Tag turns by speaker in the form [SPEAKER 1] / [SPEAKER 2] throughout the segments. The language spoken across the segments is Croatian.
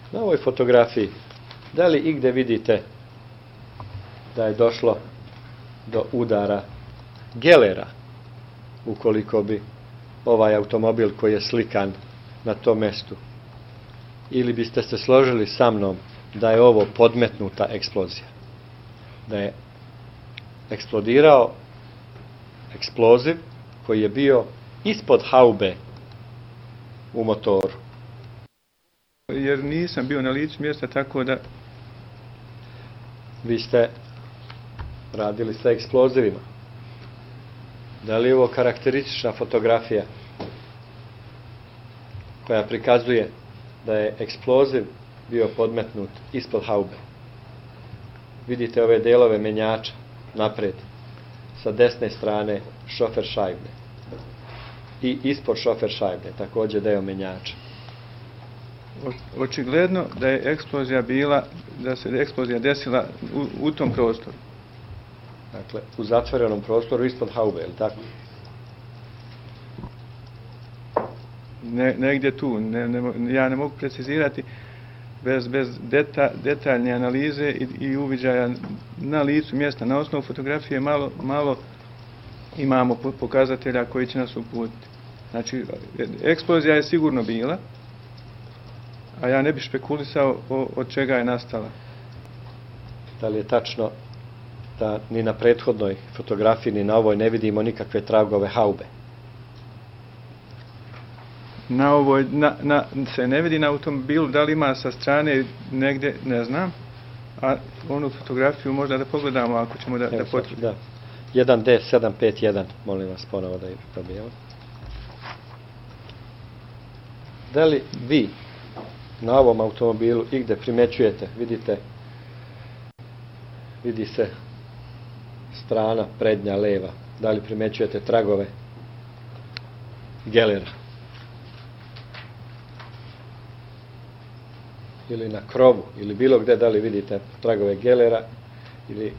[SPEAKER 1] Na ovoj fotografiji, da li igde vidite da je došlo do udara gelera, ukoliko bi ovaj automobil koji je slikan na tom mestu? Ili biste se složili sa mnom da je ovo podmetnuta eksplozija? Da je eksplodirao eksploziv koji je bio ispod haube u motoru.
[SPEAKER 2] Jer nisam bio na licu mjesta, tako da...
[SPEAKER 1] Vi ste radili sa eksplozivima. Da li je ovo karakteristična fotografija koja prikazuje da je eksploziv bio podmetnut ispod haube? Vidite ove delove menjača napred, sa desne strane šofer šajbe i ispod šofer šajbe također deo menjača.
[SPEAKER 2] Očigledno da je eksplozija bila, da se eksplozija desila u tom prostoru.
[SPEAKER 1] Dakle, u zatvorenom prostoru ispod haube, je li tako?
[SPEAKER 2] Negdje tu, ja ne mogu precizirati bez detaljne analize i uviđaja na licu mjesta. Na osnovu fotografije malo imamo pokazatelja koji će nas uputiti. Znači, eksplozija je sigurno bila, a ja ne bih špekulisao od čega je nastala.
[SPEAKER 1] Da li je tačno da ni na prethodnoj fotografiji ni na ovoj ne vidimo nikakve tragove haube?
[SPEAKER 2] Na ovoj se ne vidi na automobilu, da li ima sa strane negdje, ne znam, a onu fotografiju možda da pogledamo ako ćemo da potvrdimo.
[SPEAKER 1] Da. 1D751, molim vas ponovo da je probijemo. Da li vi na ovom automobilu igde primećujete, vidi se strana prednja, leva, da li primećujete tragove gelera? Ili na krovu, ili bilo gde, da li vidite tragove gelera, ili...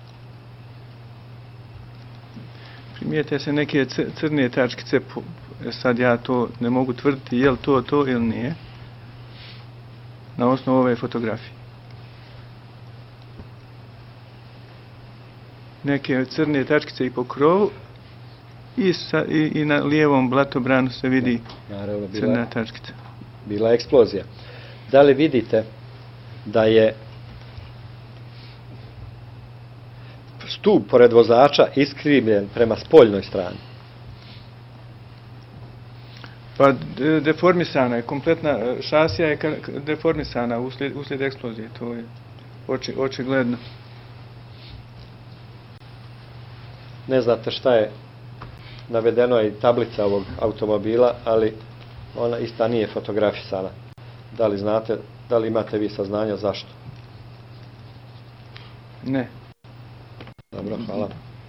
[SPEAKER 2] Primijete se neke crne tačkice, sad ja to ne mogu tvrditi je li to ili nije, na osnovu ove fotografije. Neke crne tačkice i po krovu i na lijevom blatobranu se vidi crna tačkica.
[SPEAKER 1] Bila je eksplozija. Da li vidite da je stup pored vozača iskrivljen prema spoljnoj strani?
[SPEAKER 2] Pa deformisana je, kompletna šasija je deformisana uslijed eksplozije, to je očigledno.
[SPEAKER 1] Ne znate šta je navedeno i tablica ovog automobila, ali ona ista nije fotografisana. Da li znate, da li imate vi saznanja zašto?
[SPEAKER 2] Ne.
[SPEAKER 1] Dobro, hvala.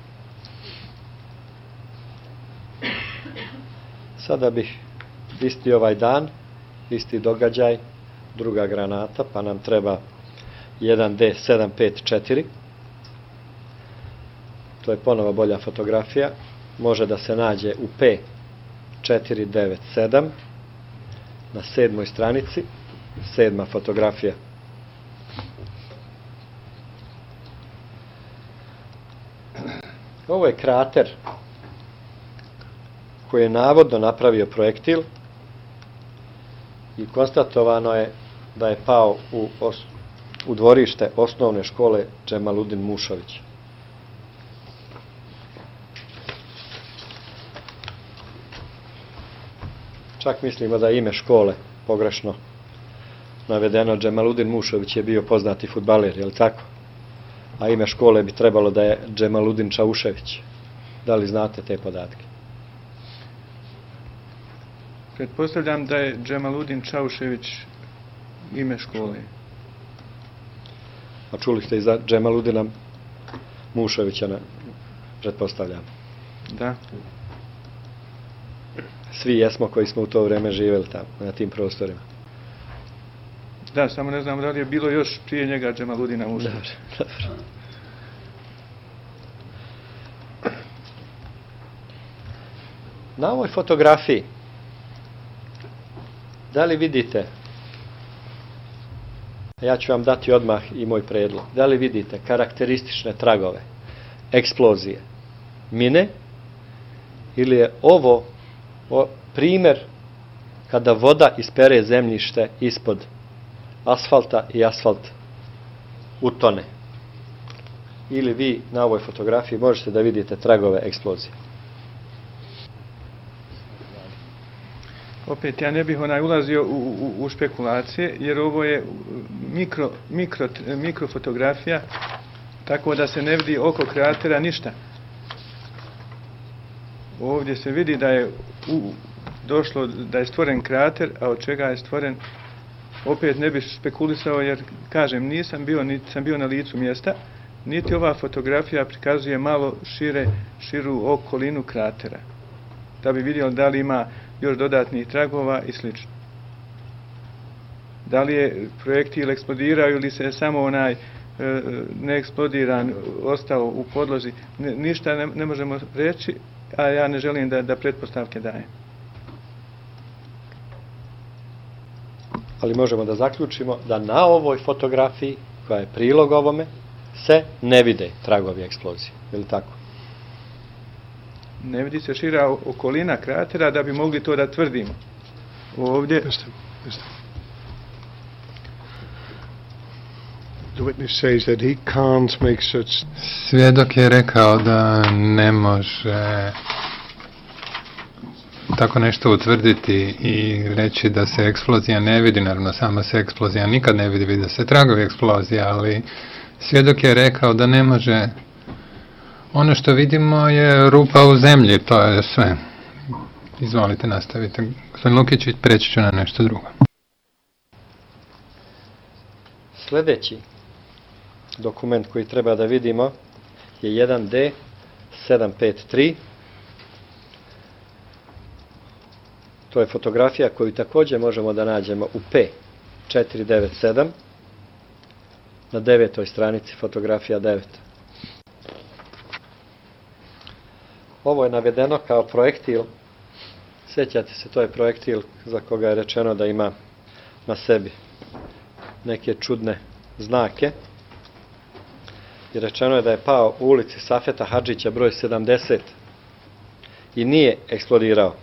[SPEAKER 1] Sada bih isti ovaj dan, isti događaj, druga granata, pa nam treba 1D754. To je ponovo bolja fotografija. Može da se nađe u P497 na 7. stranici, 7. fotografija. Ovo je krater koji je navodno napravio projektil i konstatovano je da je pao u dvorište osnovne škole Džemaludin Mušović. Čak mislimo da je ime škole pogrešno navedeno. Džemaludin Mušović je bio poznati fudbaler, je li tako? A ime škole bi trebalo da je Džemaludin Čaušević. Da li znate te podatke?
[SPEAKER 2] Pretpostavljam da je Džemaludin Čaušević ime škole.
[SPEAKER 1] A čuli ste i za Džemaludina Mušovića, pretpostavljam?
[SPEAKER 2] Da.
[SPEAKER 1] Svi jesmo koji smo u to vrijeme živjeli tamo, na tim prostorima.
[SPEAKER 2] Da, samo ne znam da li je bilo još prije njega Džemaludina Mušovića.
[SPEAKER 1] Dobro. Na ovoj fotografiji da li vidite A ja ću vam dati odmah i moj predlog. Da li vidite karakteristične tragove eksplozije mine ili je ovo primjer kada voda ispere zemljište ispod asfalta i asfalt utone? Ili vi na ovoj fotografiji možete da vidite tragove eksplozije?
[SPEAKER 2] Opet, ja ne bih ulazio u špekulacije, jer ovo je mikrofotografija, tako da se ne vidi oko kratera ništa. Ovdje se vidi da je da je stvoren krater, a od čega je stvoren, opet ne bih spekulisao, jer, kažem, nisam bio na licu mjesta, niti ova fotografija prikazuje malo širu okolinu kratera, da bi vidio da li ima još dodatnih tragova i sl. Da li je projektil eksplodirao ili se samo neeksplodiran ostao u podlozi, ništa ne možemo reći, a ja ne želim da pretpostavke dajem.
[SPEAKER 1] Ali možemo da zaključimo da na ovoj fotografiji, koja je prilog ovome, se ne vide tragovi eksplozije. Je li tako?
[SPEAKER 2] Ne vidi se šira okolina kratera da bi mogli to da tvrdimo. Ovdje...
[SPEAKER 3] Svjedok je rekao da ne može tako nešto utvrditi i reći da se eksplozija ne vidi. Naravno, sama se eksplozija nikad ne vidi, vide se tragovi eksplozije, ali svjedok je rekao da ne može. Ono što vidimo je rupa u zemlji, to je sve. Izvolite, nastavite. Gospodin Lukić, preći ću na nešto drugo.
[SPEAKER 1] Sljedeći dokument koji treba da vidimo je 1D 753. To je fotografija koju također možemo da nađemo u P497 na 9. stranici, fotografija 9. Ovo je navedeno kao projektil. Sjećate se, to je projektil za koga je rečeno da ima na sebi neke čudne znake. I rečeno je da je pao u ulici Safeta Hadžića broj 70 i nije eksplodirao.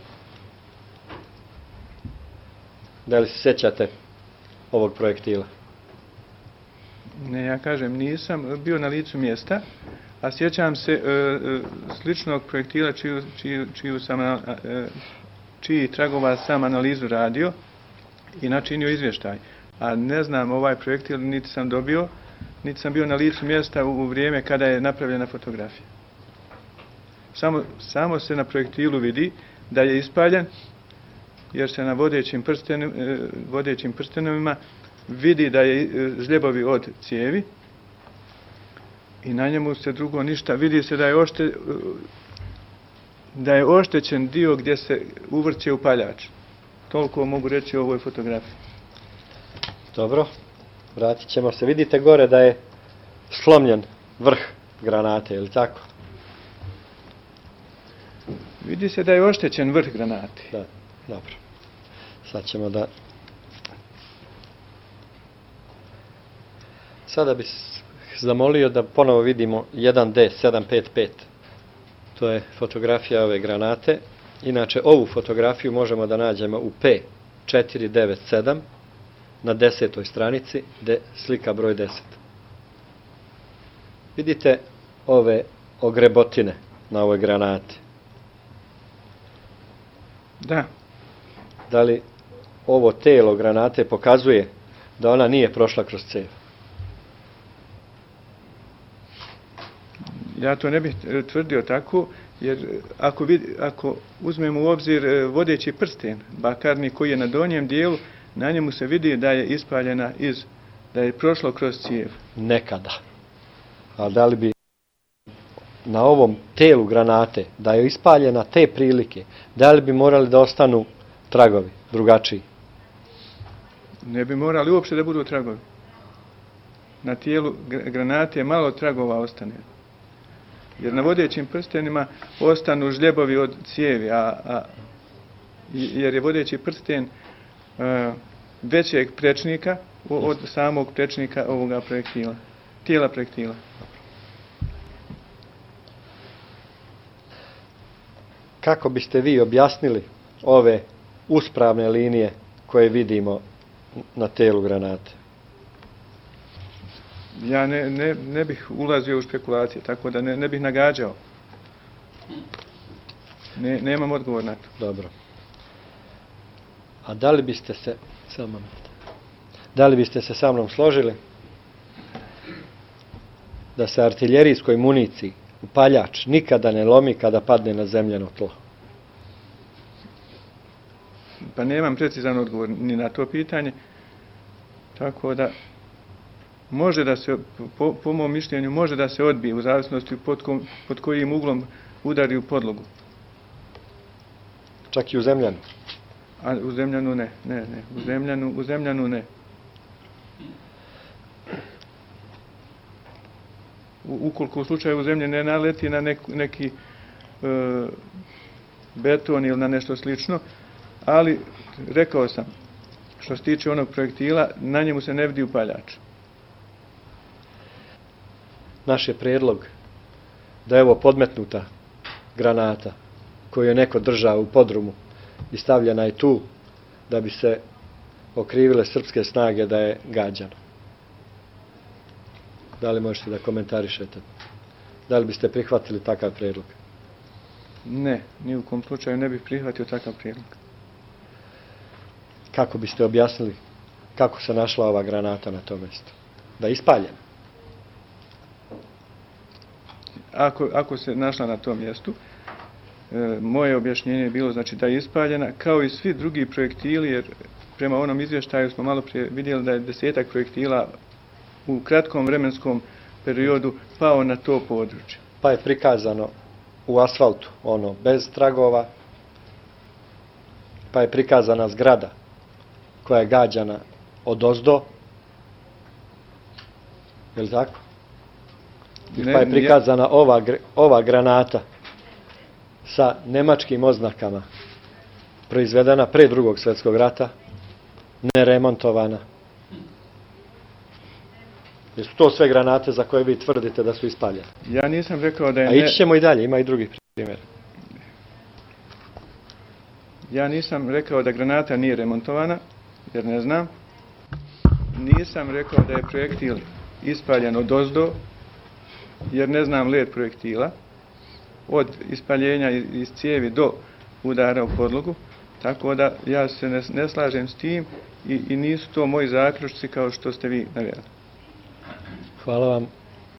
[SPEAKER 1] Da li se sjećate ovog projektila?
[SPEAKER 2] Ne, ja kažem, nisam bio na licu mjesta, a sjećam se sličnog projektila čiji tragova sam analizu radio i načinio izvještaj. A ne znam ovaj projektil, niti sam dobio, niti sam bio na licu mjesta u vrijeme kada je napravljena fotografija. Samo se na projektilu vidi da je ispaljen, jer se na vodećim prstenovima vidi da je žljebovi od cijevi i na njemu se drugo ništa. Vidi se da je oštećen dio gdje se uvrće upaljač. Toliko mogu reći o ovoj fotografiji.
[SPEAKER 1] Dobro, vratit ćemo se. Vidite gore da je slomljen vrh granate, je li tako?
[SPEAKER 2] Vidi se da je oštećen vrh granate.
[SPEAKER 1] Da, dobro. Sad ćemo da... Sada bih zamolio da ponovo vidimo 1D 755. To je fotografija ove granate. Inače, ovu fotografiju možemo da nađemo u P497 na 10. stranici, slika broj 10. Vidite ove ogrebotine na ovoj granati?
[SPEAKER 2] Da.
[SPEAKER 1] Da li ovo telo granate pokazuje da ona nije prošla kroz cev?
[SPEAKER 2] Ja to ne bih tvrdio tako, jer ako uzmemo u obzir vodeći prsten, bakarni koji je na donjem dijelu, na njemu se vidi da je ispaljena da je prošlo kroz cijev.
[SPEAKER 1] Nekada. A da li bi na ovom telu granate, da je ispaljena te prilike, da li bi morali da ostanu tragovi drugačiji?
[SPEAKER 2] Ne bi morali uopšte da budu tragovi. Na tijelu granate malo tragova ostane. Jer na vodećim prstenima ostanu žljebovi od cijevi, jer je vodeći prsten većeg prečnika od samog prečnika ovoga projektila, tijela projektila.
[SPEAKER 1] Kako biste vi objasnili ove uspravne linije koje vidimo na tijelu granate?
[SPEAKER 2] Ja ne bih ulazio u špekulacije, tako da ne bih nagađao. Nemam odgovor na to.
[SPEAKER 1] Dobro. A da li biste se sa mnom složili da se artiljerijskoj municiji upaljač nikada ne lomi kada padne na zemljano tlo?
[SPEAKER 2] Pa nemam precizan odgovor ni na to pitanje, tako da može da se, po mom mišljenju, može da se odbije u zavisnosti pod kojim uglom udari u podlogu.
[SPEAKER 1] Čak i u zemljanu?
[SPEAKER 2] A u zemljanu ne. U zemljanu ne. Ukoliko u slučaju u zemlji ne naleti na neki beton ili na nešto slično, ali rekao sam, što se tiče onog projektila, na njemu se ne vidi upaljač.
[SPEAKER 1] Naš je prijedlog da je ovo podmetnuta granata koju je neko držao u podrumu i stavljena je tu da bi se okrivile srpske snage da je gađano. Da li možete da komentarišete? Da li biste prihvatili takav prijedlog?
[SPEAKER 2] Ne, ni u kom slučaju ne bih prihvatio takav prijedlog.
[SPEAKER 1] Kako biste objasnili kako se našla ova granata na tom mjestu? Da je ispaljena?
[SPEAKER 2] Ako se našla na tom mjestu, moje objašnjenje je bilo znači da je ispaljena, kao i svi drugi projektili, jer prema onom izvještaju smo malo prije vidjeli da je 10-ak projektila u kratkom vremenskom periodu pao na to područje.
[SPEAKER 1] Pa je prikazano u asfaltu, ono, bez tragova, pa je prikazana zgrada koja je gađana odozdo, je li tako? Pa je prikazana ova granata sa nemačkim oznakama, proizvedena pre Drugog svjetskog rata, neremontovana. Jesu to sve granate za koje vi tvrdite da su ispaljene?
[SPEAKER 2] Ja nisam rekao da je...
[SPEAKER 1] A ići ćemo i dalje, ima i drugih primjera.
[SPEAKER 2] Ja nisam rekao da granata nije remontovana, jer ne znam. Nisam rekao da je projektil ispaljen odozdo, jer ne znam let projektila, od ispaljenja iz cijevi do udara u podlogu, tako da ja se ne slažem s tim i nisu to moji zaključci kao što ste vi naveli.
[SPEAKER 1] Hvala vam.